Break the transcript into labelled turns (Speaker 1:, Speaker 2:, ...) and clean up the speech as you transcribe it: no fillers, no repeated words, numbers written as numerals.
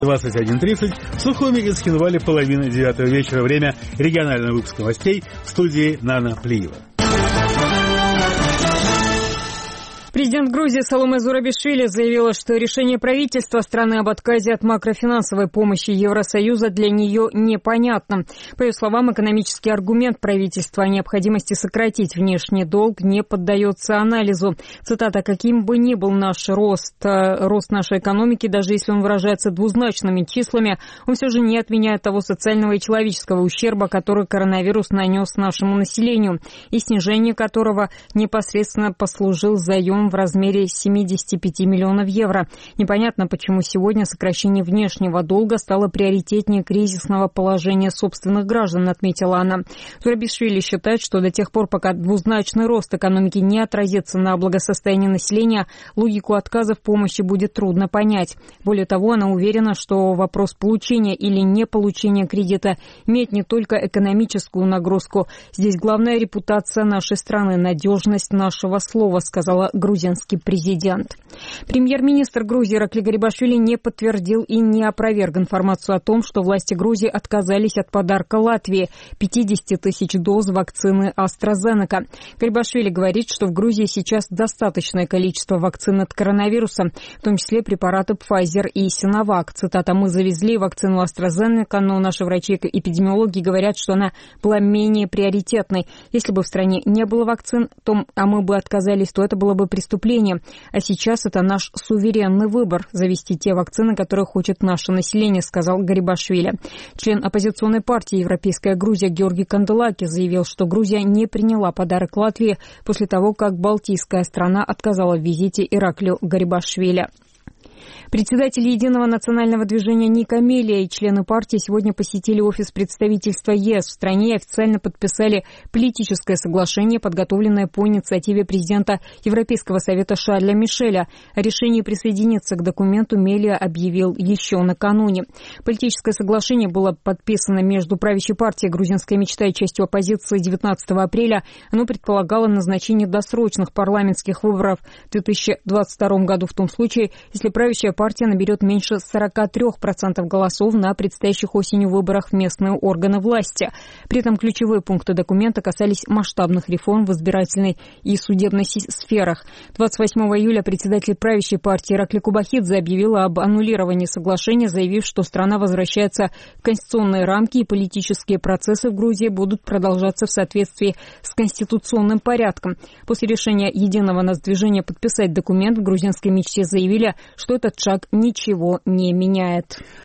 Speaker 1: 21:30 в Сухуми и Цхинвале половина 9 вечера. Время регионального выпуска новостей в студии Нана Плиева.
Speaker 2: Президент Грузии Саломе Зурабишвили заявила, что решение правительства страны об отказе от макрофинансовой помощи Евросоюза для нее непонятно. По ее словам, экономический аргумент правительства о необходимости сократить внешний долг не поддается анализу. Цитата: «Каким бы ни был наш рост нашей экономики, даже если он выражается двузначными числами, он все же не отменяет того социального и человеческого ущерба, который коронавирус нанес нашему населению, и снижение которого непосредственно послужил заем в размере 75 миллионов евро. Непонятно, почему сегодня сокращение внешнего долга стало приоритетнее кризисного положения собственных граждан», отметила она. Зурабишвили считает, что до тех пор, пока двузначный рост экономики не отразится на благосостоянии населения, логику отказа в помощи будет трудно понять. Более того, она уверена, что вопрос получения или не получения кредита имеет не только экономическую нагрузку. Здесь главная репутация нашей страны, надежность нашего слова, сказала грузинский президент. Премьер-министр Грузии Иракли Гарибашвили не подтвердил и не опроверг информацию о том, что власти Грузии отказались от подарка Латвии 50 тысяч доз вакцины AstraZeneca. Гарибашвили говорит, что в Грузии сейчас достаточное количество вакцин от коронавируса, в том числе препараты Pfizer и Sinovac. Цитата: «Мы завезли вакцину AstraZeneca, но наши врачи-эпидемиологи говорят, что она была менее приоритетной. Если бы в стране не было вакцин, а мы бы отказались, то это было бы преступление. А сейчас это наш суверенный выбор – завести те вакцины, которые хочет наше население», сказал Гарибашвили. Член оппозиционной партии «Европейская Грузия» Георгий Канделаки заявил, что Грузия не приняла подарок Латвии после того, как балтийская страна отказала в визите Ираклию Гарибашвили. Председатель Единого национального движения Ника Мелия и члены партии сегодня посетили офис представительства ЕС в стране и официально подписали политическое соглашение, подготовленное по инициативе президента Европейского совета Шарля Мишеля. О решении присоединиться к документу Мелия объявил еще накануне. Политическое соглашение было подписано между правящей партией «Грузинская мечта» и частью оппозиции 19 апреля. Оно предполагало назначение досрочных парламентских выборов в 2022 году в том случае, если правящая партия наберет меньше 43% голосов на предстоящих осенью выборах в местные органы власти. При этом ключевые пункты документа касались масштабных реформ в избирательной и судебной сферах. 28 июля председатель правящей партии Иракли Кубахидзе объявила об аннулировании соглашения, заявив, что страна возвращается в конституционные рамки и политические процессы в Грузии будут продолжаться в соответствии с конституционным порядком. После решения Единого нацдвижения подписать документ в грузинской мечте заявили, что этот шаг ничего не меняет.